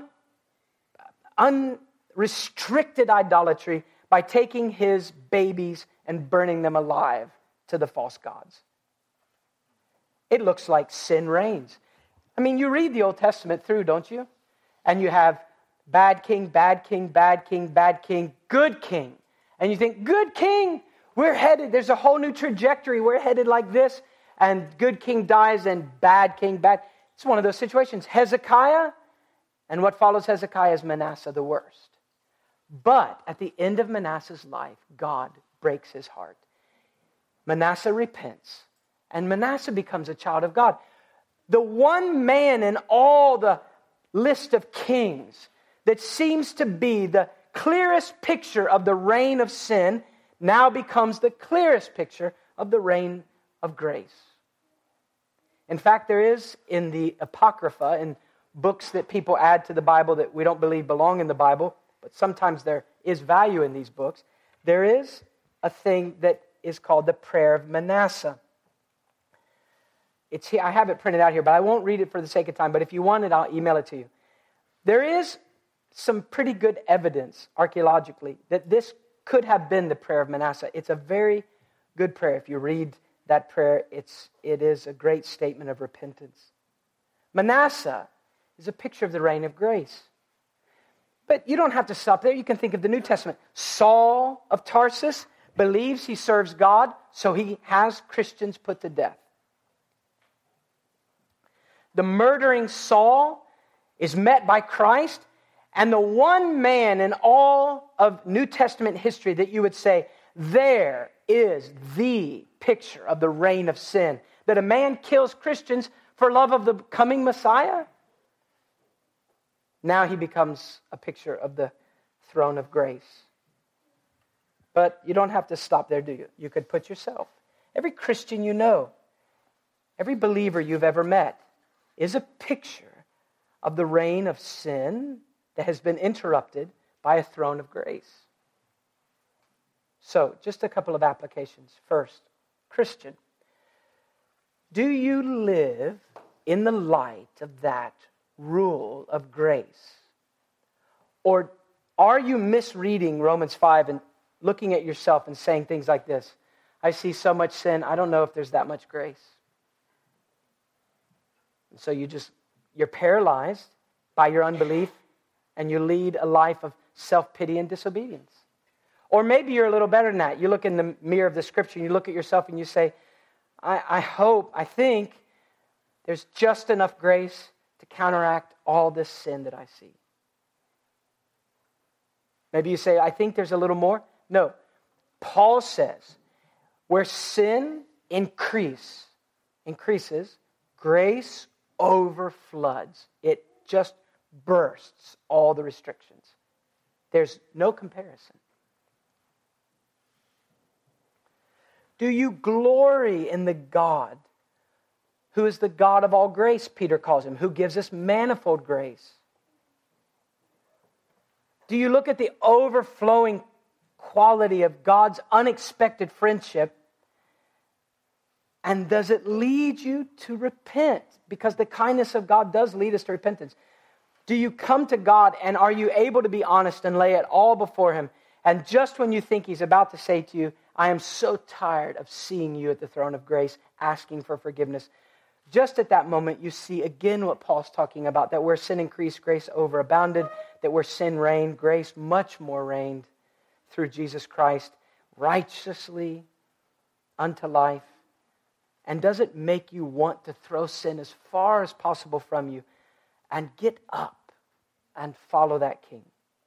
unrestricted idolatry by taking his babies and burning them alive to the false gods. It looks like sin reigns. I mean, you read the Old Testament through, don't you? And you have bad king, bad king, bad king, bad king, good king. And you think, good king, we're headed, there's a whole new trajectory. We're headed like this. And good king dies and bad king, bad. It's one of those situations. Hezekiah, and what follows Hezekiah is Manasseh, the worst. But at the end of Manasseh's life, God breaks his heart. Manasseh repents, and Manasseh becomes a child of God. The one man in all the list of kings that seems to be the clearest picture of the reign of sin now becomes the clearest picture of the reign of grace. In fact, there is in the Apocrypha, in books that people add to the Bible that we don't believe belong in the Bible, but sometimes there is value in these books, there is a thing that is called the prayer of Manasseh. It's here, I have it printed out here, but I won't read it for the sake of time. But if you want it, I'll email it to you. There is some pretty good evidence archaeologically that this could have been the prayer of Manasseh. It's a very good prayer. If you read that prayer, it's, it is a great statement of repentance. Manasseh is a picture of the reign of grace. But you don't have to stop there. You can think of the New Testament. Saul of Tarsus believes he serves God, so he has Christians put to death. The murdering Saul is met by Christ, and the one man in all of New Testament history that you would say, there is the picture of the reign of sin, that a man kills Christians for love of the coming Messiah. Now he becomes a picture of the throne of grace. But you don't have to stop there, do you? You could put yourself. Every Christian you know, every believer you've ever met is a picture of the reign of sin that has been interrupted by a throne of grace. So, just a couple of applications. First, Christian, do you live in the light of that rule of grace? Or are you misreading Romans five and looking at yourself and saying things like this? I see so much sin, I don't know if there's that much grace. And so you just, you're paralyzed by your unbelief and you lead a life of self-pity and disobedience. Or maybe you're a little better than that. You look in the mirror of the Scripture and you look at yourself and you say, I, I hope, I think there's just enough grace to counteract all this sin that I see. Maybe you say, I think there's a little more. No. Paul says, where sin increase, increases, grace overfloods. It just bursts all the restrictions. There's no comparison. Do you glory in the God who is the God of all grace, Peter calls him, who gives us manifold grace? Do you look at the overflowing quality of God's unexpected friendship, and does it lead you to repent? Because the kindness of God does lead us to repentance. Do you come to God and are you able to be honest and lay it all before Him? And just when you think He's about to say to you, I am so tired of seeing you at the throne of grace, asking for forgiveness, just at that moment you see again what Paul's talking about, that where sin increased, grace overabounded, that where sin reigned, grace much more reigned through Jesus Christ, righteously unto life. And does it make you want to throw sin as far as possible from you and get up and follow that King?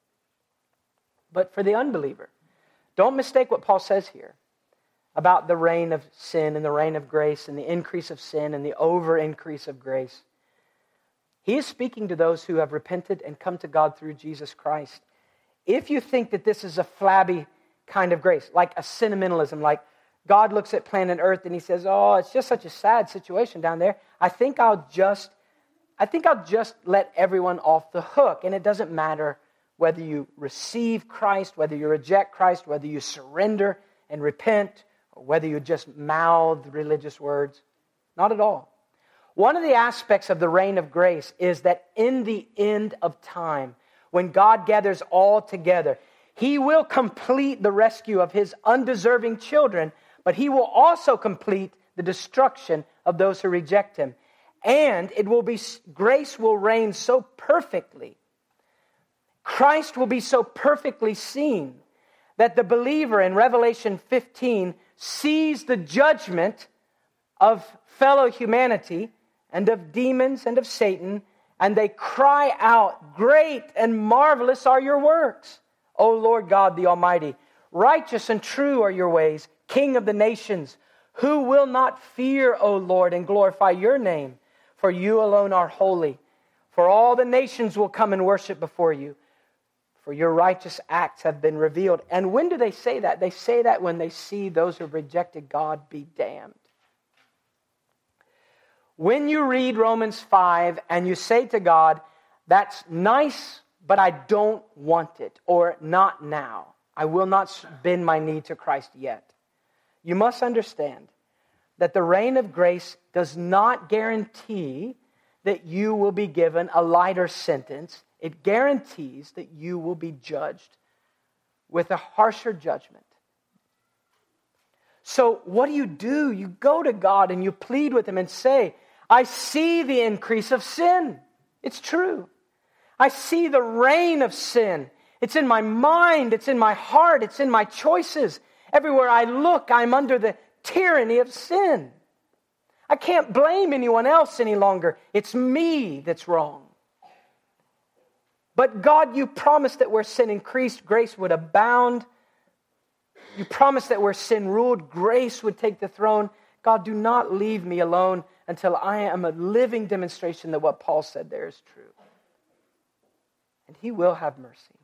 But for the unbeliever, don't mistake what Paul says here about the reign of sin and the reign of grace and the increase of sin and the over-increase of grace. He is speaking to those who have repented and come to God through Jesus Christ. If you think that this is a flabby kind of grace, like a sentimentalism, like God looks at planet Earth and He says, oh, it's just such a sad situation down there, I think I'll just, I think I'll just let everyone off the hook. And it doesn't matter whether you receive Christ, whether you reject Christ, whether you surrender and repent, or whether you just mouth religious words. Not at all. One of the aspects of the reign of grace is that in the end of time, when God gathers all together, He will complete the rescue of His undeserving children, but He will also complete the destruction of those who reject Him. And it will be, grace will reign so perfectly, Christ will be so perfectly seen, that the believer in Revelation fifteen sees the judgment of fellow humanity and of demons and of Satan, and they cry out, great and marvelous are your works, O Lord God the Almighty. Righteous and true are your ways, King of the nations. Who will not fear, O Lord, and glorify your name? For you alone are holy. For all the nations will come and worship before you. For your righteous acts have been revealed. And when do they say that? They say that when they see those who have rejected God be damned. When you read Romans five and you say to God, that's nice, but I don't want it, or not now. I will not bend my knee to Christ yet. You must understand that the reign of grace does not guarantee that you will be given a lighter sentence it guarantees that you will be judged with a harsher judgment. So what do you do? You go to God and you plead with Him and say, I see the increase of sin. It's true. I see the reign of sin. It's in my mind. It's in my heart. It's in my choices. Everywhere I look, I'm under the tyranny of sin. I can't blame anyone else any longer. It's me that's wrong. But God, you promised that where sin increased, grace would abound. You promised that where sin ruled, grace would take the throne. God, do not leave me alone until I am a living demonstration that what Paul said there is true. And He will have mercy.